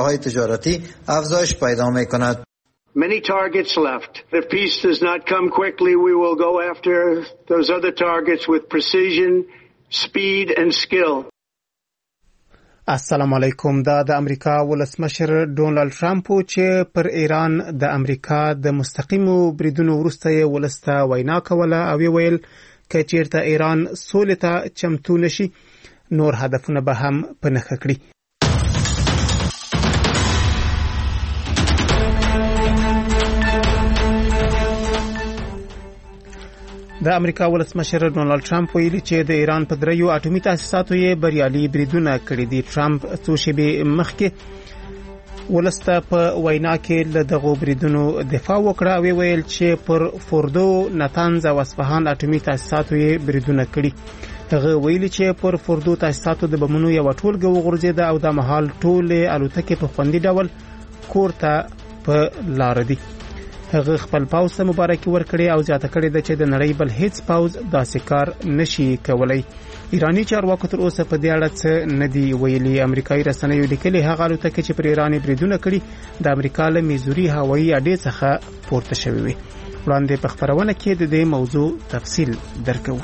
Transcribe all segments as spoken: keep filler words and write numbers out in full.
راههای تجارتی افزایش پیدا می‌کند. Many targets left. If peace does not come quickly, we will go after those other targets with precision, speed and skill. السلام علیکم. دا د امریکا ولسمشر ډونالد ټرمپ چې پر ایران د امریکا د مستقیمو بریدونو وروسته یې ولسته وینا کوله او ویل که چیرته ایران سولې ته چمتو نشي نور هدفونه به هم په نښه کړي. د امریکا ولسمشر ډونالد ټرمپ ویلي چې د ایران په دریو اټومي تاسیساتو یې بریالي بریدونه کړي دي. ټرمپ څو شېبې مخکې ولسته په وینا کې له دغو بریدونو دفاع وکړه او ویل چې پر فوردو، نتنز او اصفهان اټومي تاسیساتو یې بریدونه کړي. هغه ویلي چې پر فوردو تاسیساتو د بمونو یو ټولګه وغورځېده او د مهال ټولې الوتکې په خوندي ډول کور ته په لار دي. هغه خپل پاوځ ته مبارکي ورکړې او زیاته کړې ده چې د نړۍ بل هیڅ پاوځ داسې کار نشي کولای. ایرانی چارواکو تر اوسه په دې اړه څه نه دی ویلي. امریکایي رسنیو لیکلي هغه الوتکې چې پر ایران بریدونه کړي د امریکا له میزوري هوایي اډې څخه پورته شوې وي. وړاندې په خبرونه کې د دې موضوع تفصیل درکوو.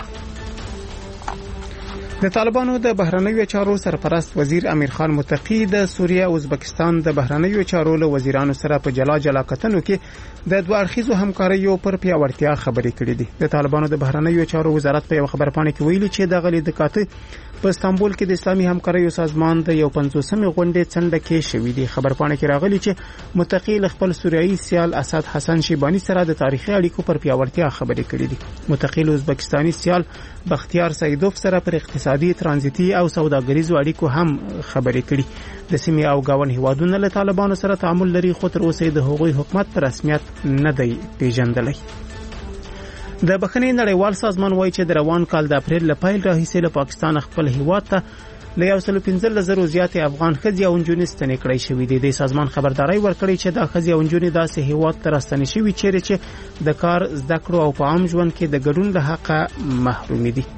د طالبانو د بهرنیو چارو سرپرست وزیر امیر خان متقی د سوریه او ازبکستان د بهرنیو چارو له وزیرانو سره په جلا جلا کتنو کې د دوه اړخیزو همکاریو پر پیاوړتیا خبرې کړې دي. د طالبانو د بهرنیو چارو وزارت په یو خبرپاڼه کې ویلي چې د غلې د کاته په استانبول کې د اسلامي همکاریو سازمان د یو پنځوسمې غونډې څنډه کې شوې دي. خبرپاڼه کې راغلي چې متقی خپل سوریایي سیال اسد حسن شیبانی سره د تاریخي اړیکو پر پیاوړتیا خبرې کړې دي. متقی ازبکستاني سیال بختیار سیدوف سره پر اقتصادي، ترانزیتي او سوداګریزو اړیکو هم خبرې کړې. د سیمې او گاون هیوادونو له طالبانو سره تعامل لري خو تر اوسه د هغوی حکومت په رسمیت نه دی پیژندلی. د بخښنې نړیوال سازمان وایي چې د روان کال د اپریل له پیل راهیسې له پاکستان خپل هیواد ته له یو سل پنځه زره زیاتې افغان ښځې او نجونې ستنې کړای شوې دي. د سازمان خبرداري ورکړې چې دا ښځې او نجونې داسې هیواد ته راستنې شوي چیرې چې د کار، زده کړو او په عام ژوند کې د ګډون له حقه محرومې دي.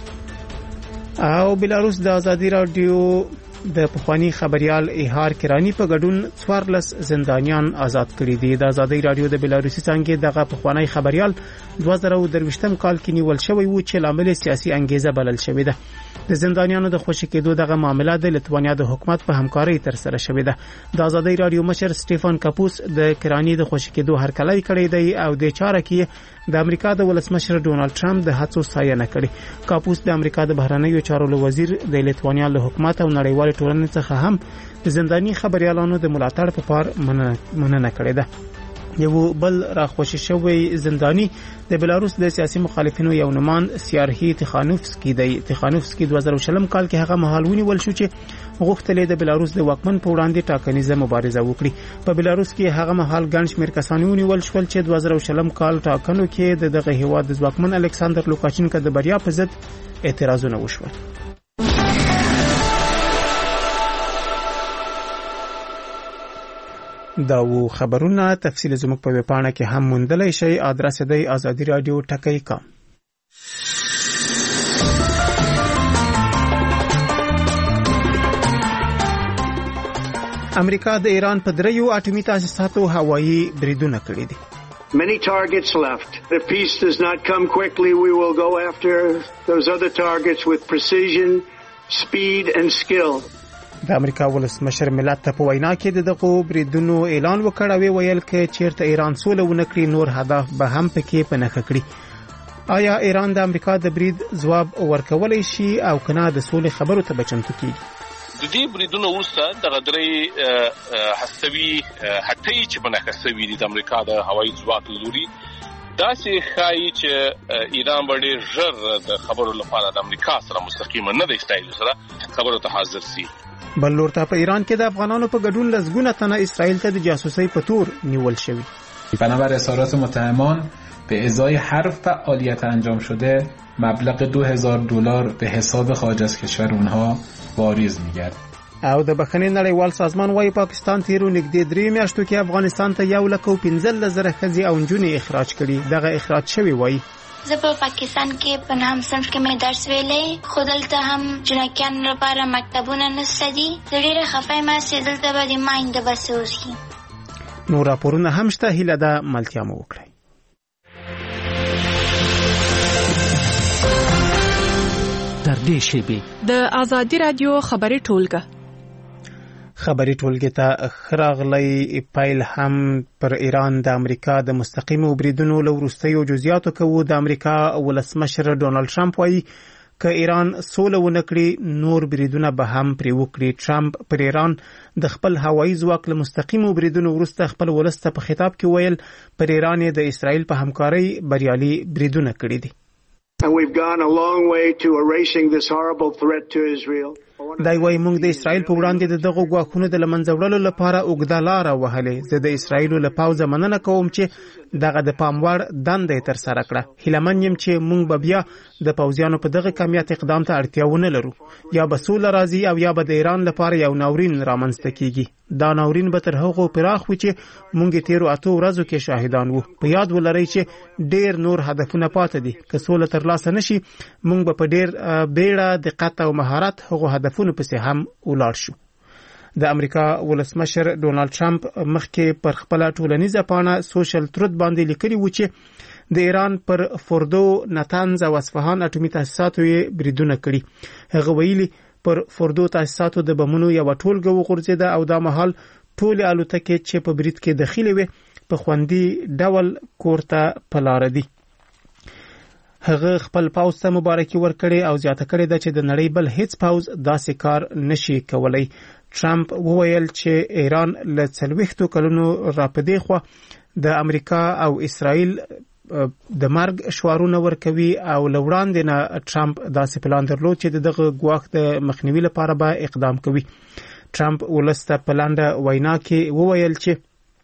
او بلاروس د ازادي رادیو د پخوانی خبريال ایهار کرانی په ګډون څوارلس زندانیان آزاد کړي دي. د ازادي رادیو د بلاروسي څنګه دغه پخوانی خبريال دوه زره او درویشتم کال کې نیول شوی و چې لامل سیاسي انګیزه بلل شوې ده. د زندانیانو د خوشی کېدو دغه معاملات د لتوانیا د حکومت په همکارۍ تر سره شوې ده. د ازادي رادیو مشر سټيفن کاپوس د کرانی د خوشی کېدو هرکلی کړی دی او د چاره کې د امریکا د ولسمشر ډونالد ټرمپ د هڅو ستاینه کړې. کاپوس د امریکا د بهرنیو چارو وزیر د لتوانیا له حکومت او نړیوال ټولنې څخه هم د زنداني خبريالانو د ملاتړ په پار مننه کړې ده. یو بل راخوشي شوی زنداني د بلاروس د سیاسي مخالفینو یو نومان سیارهی تخانوفسکی دی. تخانوفسکی دوه زره شلم کال کې هغه مهال ونیول شو چې غوښتل د بلاروس د واکمن په وړاندې ټاکنیزه مبارزه وکړي. په بلاروس کې هغه مهال ګڼ شمېر کسان ونیول شول چې دوه زره شلم کال ټاکنو کې د دغه هیواد د واکمن الکساندر لوکاشینکو د بریا په ضد اعتراضونه وشول. دا و خبرونه تفصیل زموږ په ویبپاڼه کې هم موندلای شئ. ادرس دی آزادی رادیو ټکی کام. امریکا د ایران په دریو اټومي تاسیساتو هوایي بریدونه کړي دي. Many targets left. If peace does not come quickly, we will go after those other targets with precision, speed and skill. د امریکا ولسمشر ملت ته په وینا کې دغه بریدونو اعلان وکړ او ویل چې چیرته ایران سوله ونکړي نور هدف به هم پکې پنهخ کړي. آیا ایران د امریکا د برید ځواب ورکولای شي او کنه د سولې خبرو ته بچنتو کیږي؟ د دې بریدونو وروسته دغه درې هڅوي هټۍ چې پنهخ شوي دي د امریکا د هوایي ځواک لوري داسې ښایي چې ایران باندې ژر د خبرو لپاره د امریکا سره مستقیما نه دی استایل سره خبرو ته حاضر سي. بل لورته په ایران کې د افغانانو په ګډون لزګونه تنه اسرائیل ته د جاسوسي په تور نیول شوی. بنابر اظهارات متهمان به ازای هر فعالیت انجام شده مبلغ دو هزار دلار به حساب خارج از کشور اونها واریز میگرد. او د بخښنې نړیوال سازمان وايي پاکستان تیرو نږدې درې میاشتو کې افغانستان ته یو لک او پنځه زره ښځې او نجونې اخراج کړي. دغه اخراج شوی وایي زه په پاکستان کې په نهم صنف کې مې درس ویلې، خو دلته هم جنکیانو لپاره مکتبونه نشته دي. زه ډېره خفه یم چې دلته به د ماینده به څه وشي. نور راپورونه هم شته، هیله ده ملتیا مو وکړئ. در دې شیبې د آزادی رادیو خبري ټولګه خبري ټولګه ته خراغلی پیل هم پر ایران د امریکا د مستقیمو بریدونو له وروستیو جزئیاتو کوو. د امریکا ولسمشر ډونالد ټرمپ وایي که ایران سوله ونه کړي نور بریدونه به هم پرې وکړي. ټرمپ پر ایران د خپل هوایي ځواک له مستقیمو بریدونو وروسته خپل ولس ته په خطاب کې ویل پر ایران د اسرائیل په همکارۍ بریالي بریدونه کړي دي. And we've gone a long way to erasing this horrible threat to Israel. دای وای موږ د اسرائیل په وړاندې د دغه غواخونو د لمنځه وړلو لپاره اوږده لاره وهلې. زه د اسرائیل له پوځه مننه کوم چې دغه د پاموړ دنده تر سره کړه. هیلمن یم چې موږ به بیا د پوځیانو په دغه کمیت اقدام ته اړتیا ونه لرو. یا به سوله راځي او یا به د ایران لپاره یو ناورین رامنځته کیږي. دا ناورین به تر هغو پراخ وي چې موږ تیرو اتو ورځو کې شاهدان وو. په یاد ولرئ چې ډیر نور هدفونه پاتې دي. که سوله ترلاسه نشي موږ به په ډیر بیړه دقت او مهارت هغو هدفونو پسې هم ولاړ شو. د امریکا ولسمشر ډونالد ټرمپ مخکې پر خپل ټولنیزه پاڼه سوشل تروت باندې لیکلی و چې د ایران پر فوردو، نتنز او اصفهان اټومي تاسیساتو یې بریدونه کړي. هغه ویلي پر فوردو تاسیساتو د بمونو یو ټولګه وغورځیده او دا مهال ټول الوتکې چې په برید کې داخلي وي په خوندي ډول کورته په لار دي. هغه خپل پوځ ته مبارکي ورکړي او زیاته کړې ده چې د نړۍ بل هیڅ پوځ داسې کار نشي کولای. ټرمپ وویل چې ایران له څلوېښتو کلونو راپدې خوا د امریکا او اسرائیل د مرګ شعارونه ورکوي او له وړاندې نه ټرمپ داسې پلان درلود چې دغه ګواښ د مخنیوي لپاره به اقدام کوي. ټرمپ ولس ته په لنډه وینا کې وویل چې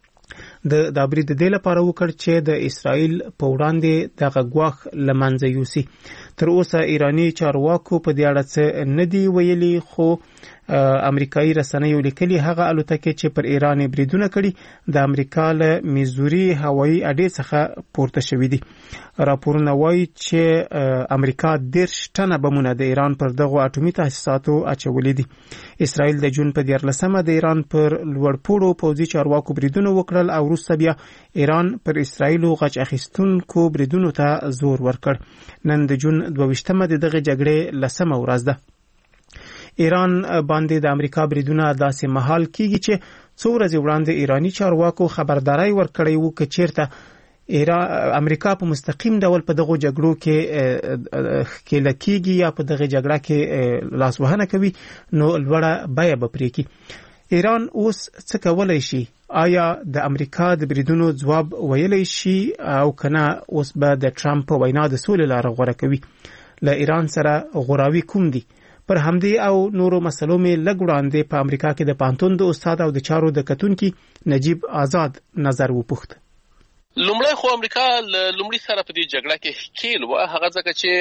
د دا برید د دې لپاره وکړ چې د اسرائیل په وړاندې دغه ګواښ له منځه یوسي. تر اوسه ایرانی چارواکو په دې اړه څه نه دي ویلي، خو امریکایي رسنیو لیکلي هغه الوتکې چې پر ایران بریدونه کړي د امریکا له میزوري هوایي اډې څخه پورته شوې دي. راپورونه وایي چې امریکا دېرش ټنه بمونه د ایران پر دغو اټومي تاسیساتو اچولي دي. اسرائیل د جون په دیارلسمه د ایران پر لوړپوړو پوځي چارواکو بریدونه وکړل او وروسته بیا ایران پر اسرائیلو غچ اخیستونکو بریدونو ته زور ورکړ. نن د جون دوه ویشتمه د دغه جګړې لسمه ورځ ده. ایران باندې د امریکا بریدونه داسې مهال کیږي چې څو ورځې وړاندې ایرانی چارواکو خبرداري ورکړی و چې چیرته ایران امریکا په مستقیم ډول په دغه جګړو کې ښکېله کیږي یا په دغه جګړه کې لاسوهنه کوي نو لوړه بیه به پرې کړي. ایران اوس څه کولای شي؟ آیا د امریکا د بریدونو ځواب ویلی شي او کنه اوس به د ټرمپ په وینا د سولې لاره غوره کوي؟ له ایران سره غوراوي کوم دي؟ پر همدې او نورو مسلو مې لږ وړاندې په امریکا کې د پانتون د استاد او د چارو د کتونکي نجیب آزاد نظر وپوښت. لومړی خو امریکا لومړی سره په دې جګړه کې ښکیل و، هغه ځکه چې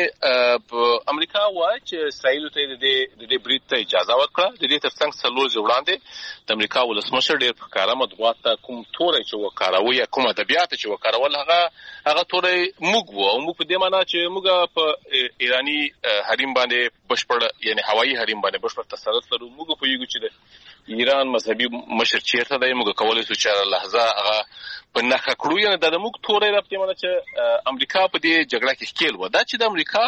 امریکا وایي چې اسرائیل ته د دې برید ته اجازه ورکړه. د دې ترڅنګ څلور ورځې وړاندې د امریکا ولسمشر ډېر په ښکاره مطبوعات ته کوم توری چې وکاروه یا کوم ادبیات چې وکارول هغه هغه توری موږ وو او موږ په دې معنی چې موږ په ایرانی حریم باندې بشپړ یعنی هوایي حریم باندې بشپړ تسلط لرو. موږ په یوه چې د ایران مذهبي مشر چیرته دی موږ کولای شو چې لحظه هغه په نخښه کړو. یعنی د موږ تورې رابطې معنی چې امریکا په دې جګړه کې ښکیل و. دا چې د امریکا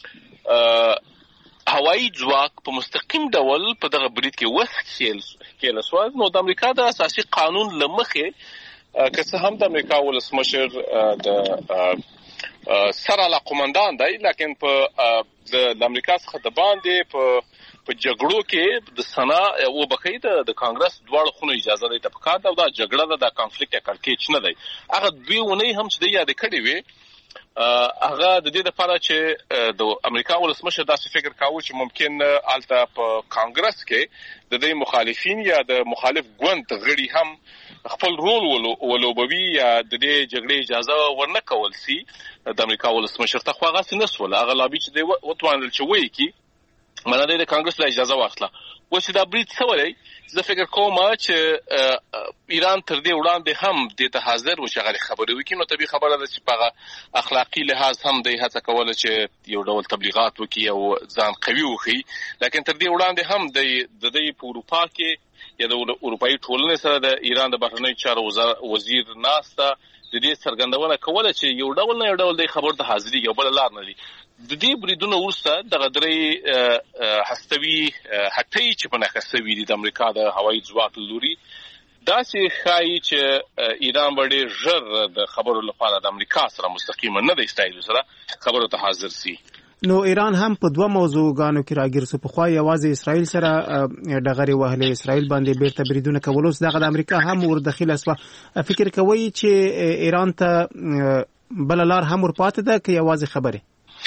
هوایي ځواک په مستقیم ډول په دغه برید کې وښکیل شو نو د امریکا د اساسي قانون له مخې که څه هم د امریکا ولسمشر د سره علاقمندان دی لیکن په د امریکا څخه د باندې په په جګړو کې د سنا او بخید د کانګرس دواړو خونو اجازه دی ته پکار دا جګړه ده د کانفلیکټ یا کړکېچ نه دی. هغه دوی ونی هم چې د یاد کړی وي هغه د دې لپاره چې د امریکا ولسمشر داسې فکر کاوه چې ممکن الته په کانګرس کې د دې مخالفین یا د مخالف ګوند غړي هم خپل رول ولوبوي یا د دې جګړې اجازه ورنه کول سي. د امریکا ولسمشر ته خو هغه څه نسول هغه لابي چې دی وتوانل چې وایي کی ملالۍ د کانګرس له اجازه واخله. اوس دا برید څه ولې زه فکر کوم چې ایران تر دې وړاندې هم د ته حاضر و چې هغه خبرې وکړي، نو طبیعي خبره ده چې په اخلاقي لحاظ هم د هڅه کوله چې یو ډول تبلیغات وکړي او ځان قوي وښيي. لیکن تر دې وړاندې هم د د دې په اروپا کې یا د اروپایي ټولنې سره د ایران د بهرنیو چارو وزیر ناسته د دې څرګندونه کوله چې یو ډول نه یو ډول د خبر ته حاضري یو بل لار نه دي. د دې بریدونو وروسته دغه درې هستوي هټۍ چې په نښه سوي دي د امریکا د هوایي ځواک لوري، داسې ښایي چې ایران به ډېر ژر د خبرو لپاره د امریکا سره مستقیما نه د اسرائیلو سره خبرو ته حاضر سي. نو ایران هم په دوه موضوعګانو کې راګیر سو. پخوا یوازې اسرائیل سره ډغرې وهلې، اسرائیل باندې بیرته بریدونه کول، اوس دغه د امریکا هم ور داخله سوه. فکر کوي چې ایران ته بل لار هم ورپاتې ده که یوازې خبرې؟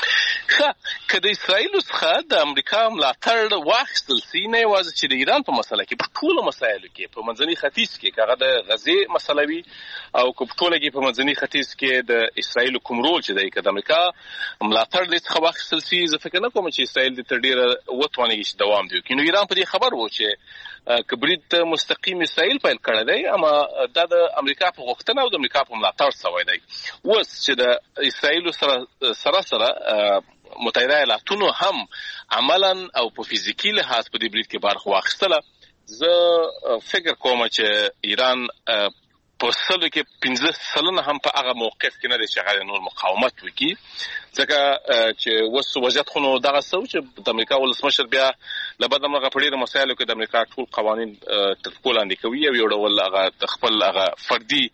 که د اسرائیلو څخه د امریکا ملاتړ واخیستل سي، نه یوازې چې د ایران په مسله کې، په ټولو مسایلو کې، په منځني ختیځ کې که هغه د غزې مسله وي او که په ټوله کې په منځني ختیځ کې د اسرائیلو کوم رول چې دی، که د امریکا ملاتړ دې څخه واخیستل سي، زه فکر نه کوم چې اسرائیل دې تر ډېره وتوانېږي چې دوام دې وکړي. نو ایران په دې خبر و چې که برید مستقیم اسرائیل پیل کړی دی، اما دا د امریکا په غوښتنه او د امریکا په ملاتړ سوی دی. اوس چې د اسرائیلو سره سره سره متحده ایالاتونو هم عملا او په فزیکی لحاظ په دې برید کې برخه واخیستله، زه فکر کوم چې ایران په سلو کې پنځه سلنه هم په هغه موقف کې نه دی چې هغه نور مقاومت وکړي، ځکه چې اوس وضعیت خو نو دغه څه و چې د امریکا ولسمشر بیا له بده مرغه په ډېرو مسایلو کې د امریکا ټول قوانین تر پښو لاندې کوي او یو ډول هغه خپل هغه فردي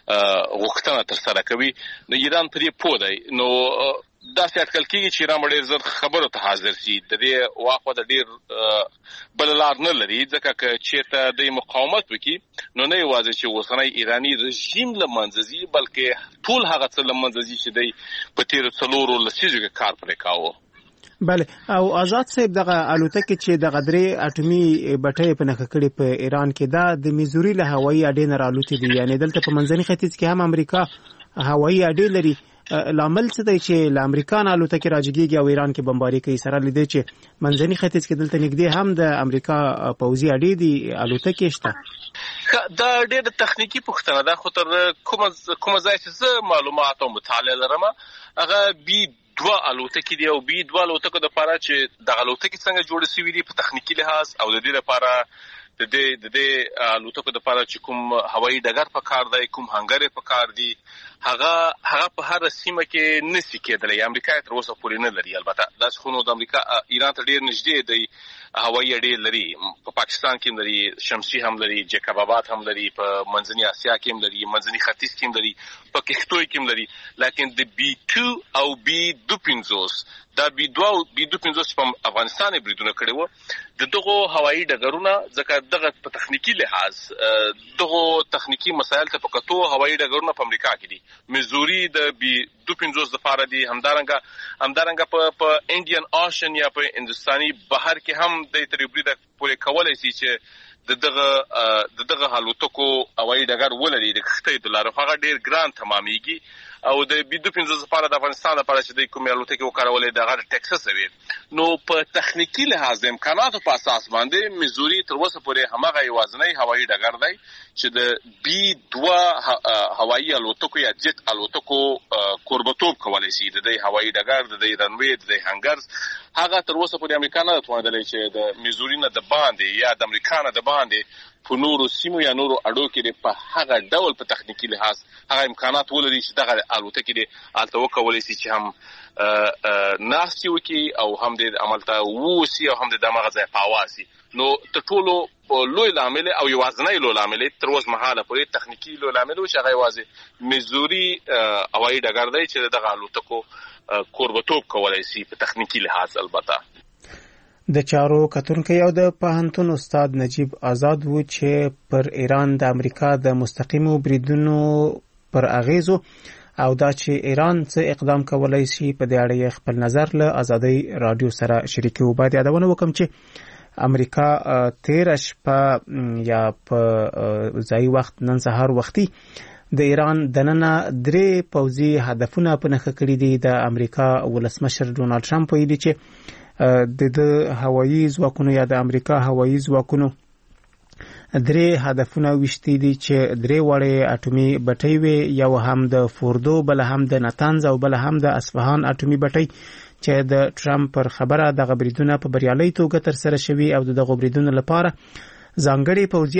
غوښتنه ترسره کوي. نو ایران په دې پوه دی. نو داسې اټکل کېږي چې ایران به ډېر زر خبرو ته حاضر شي. د دې واخوا د ډېر بله لار نه لري، ځکه که چېرته دوی مقاومت وکړي نو نه یوازې چې اوسنی ایراني رژیم له منځه ځي، بلکې ټول هغه څه له منځه ځي چې دوی په تېرو څلورو لسیزو کې کار پرې کاوه. بله. او آزاد صاحب، دغه الوتکې چې دغه درې اټومي بټۍ په نښه کړې په ایران کې، دا د میزوري له هوایي اډې نه رالوتې دي، یعنې دلته په منځني ختیځ کې هم امریکا هوایي اډې لري. لامل څه دی چې له امریکا نه الوتکې راجګېږي او ایران کې بمباري کوي، سره له دې چې منځني ختیځ کې دلته نږدې هم د امریکا پوځي اډې دي، الوتکې شته؟ دا ډېر د تخنیکي پوښتنه ده، خو تر کومه کومه ځای چې زه معلومات او مطالعه لرم، هغه بي دوه الوتکې دي او بي دوه الوتکو دپاره چې دغه الوتکې څنګه جوړې سوي دي په تخنیکي لحاظ، او د دې لپاره د دې د دې الوتکو دپاره چې کوم هوایي ډګر په کار دی، کوم هنګرې په کار دي، هغه هغه په هر سیمه کې نسی کېدلی. امریکا تر اوسه پورې نه لري. البته داسې خو نو د امریکا ایران ته ډېر نږدې دی، هوایي اډې لري، په پاکستان کې هم لري، شمسي هم لري، جیکب آباد هم لري، په منځني اسیا کې هم لري، منځني ختیځ کې هم لري، په کښتوی کې هم لري. لیکن د بي ټو او بي دو پنځوس دا بي دوه او بي دو پنځوس په افغانستان یې بریدونه کړي وو، د دغو هوایي ډګرونه ځکه دغه په تخنیکي لحاظ دغو تخنیکي مسایل ته په کتو هوایي ډګرونه په امریکا کې دي. میزوري د بي دو پنځوس دپاره دي، همدارنګه همدارنګه په په انډین اوشن یا په هندوستاني بحر کې هم د تر بریده پورې کولی شي چې د دغه د دغه الوتکو هوایي ډګر ولري د کښتۍ د لارې، هغه ډېر ګران تمامېږي. او د بي دو پنځوس لپاره د افغانستان لپاره چې د کومې الوتکې وکارولې دغه د ټکساس وي، نو په تخنیکي لحاظ د امکاناتو په اساس باندې میزوري تر اوسه پورې هماغه یوازینی هوایي ډګر دی چې د بي دوه هوایي الوتکو یا جیټ الوتکو کوربتوب کولی شي. د دې هوایي ډګر، د دې رنوې، د دې هنګرز، هغه تر اوسه پورې امریکا نه توانېدلی چې د میزوري نه د باندې یا د امریکا نه د باندې په نورو سیمو یا نورو اډو کې په هغه ډول په تخنیکي لحاظ هغه امکانات ولري چې دغه الوتکې دې هلته وکولی شي چې هم ناستې وکړي او هم دې عملته ووسي او هم دې د هماغه ځای په هوا سي. نو تر ټولو لوی لامل او یوازینی لوی لامل تر اوسه مهاله پورې تخنیکي لوی لامل و چې هغه یوازې میزوري هوایي ډګر دی چې دغه الوتکو کوربتوب کولی شي په تخنیکي لحاظ. البته د چارو کتونکی او د پوهنتون استاد نجیب آزاد و چې پر ایران د امریکا د مستقیمو بریدونو پر اغیزو او دا چې ایران څه اقدام کولای شي په دې اړه خپل نظر له آزادۍ رادیو سره شریکي و. باید یادونه وکم چې امریکا تیر شپه یا په ځای وخت نن سهار وختي د ایران دننه درې پوځي هدفونه په نښه کړي دي. د امریکا ولسمشر ډونالد ټرمپ ویلي چې د هوایي ځواکونو یا د امریکا هوایي ځواکونو درې هدفونه وشتي دي چې درې وړې اټومي بټۍ وي، یو هم د فوردو، بل هم د نتنز او بل هم د اصفهان اټومي بټۍ چې د ټرمپ پر خبره د غبرګونونو په بریالي توګه تر سره شوي او د غبرګونونو لپاره ځانګړي پوځي